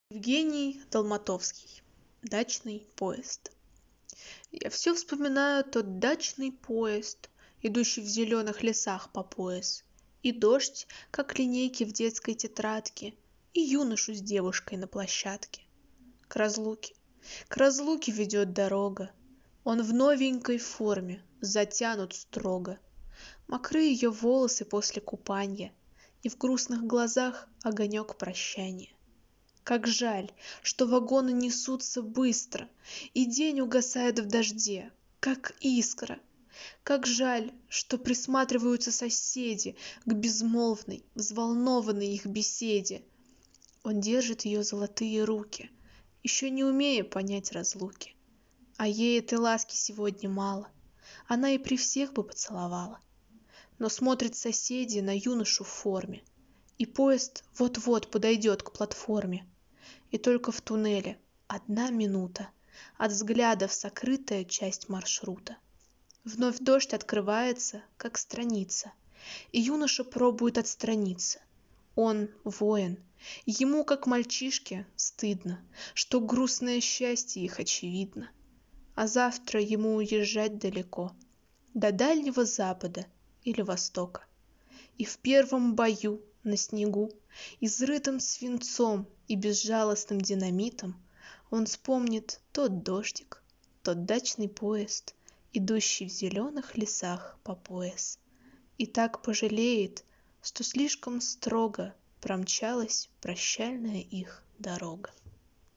Евгений Долматовский. Дачный поезд. Я все вспоминаю тот дачный поезд, идущий в зеленых лесах по пояс, и дождь, как линейки в детской тетрадке, и юношу с девушкой на площадке. К разлуке ведет дорога. Он в новенькой форме, затянут строго. Мокры ее волосы после купанья, и в грустных глазах огонек прощания. Как жаль, что вагоны несутся быстро, и день угасает в дожде, как искра. Как жаль, что присматриваются соседи к безмолвной, взволнованной их беседе. Он держит ее золотые руки, еще не умея понять разлуки. А ей этой ласки сегодня мало, она и при всех бы поцеловала. Но смотрят соседи на юношу в форме, и поезд вот-вот подойдет к платформе. И только в туннеле 1 минута от взглядов сокрытая часть маршрута. Вновь дождь открывается, как страница, и юноша пробует отстраниться. Он воин, ему, как мальчишке, стыдно, что грустное счастье их очевидно. А завтра ему уезжать далеко, до Дальнего Запада или Востока. И в первом бою на снегу, изрытым свинцом и безжалостным динамитом, он вспомнит тот дождик, тот дачный поезд, идущий в зеленых лесах по пояс, и так пожалеет, что слишком строго промчалась прощальная их дорога.